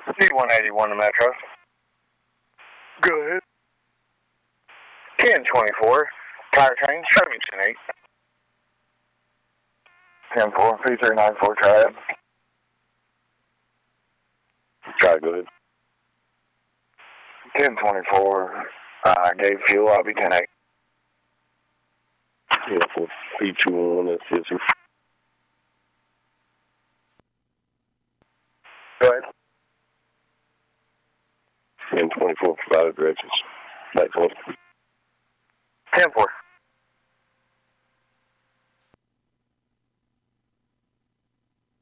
D181 to Metro. Go ahead. 1024. Tire train, Remington 8. 10-4, 3394, triad. Try, go ahead. 1024. Gave fuel, I'll be 10-8. Yeah, for P211, that's it, sir. Go ahead. 1024, provided directions. Thanks, 10-4.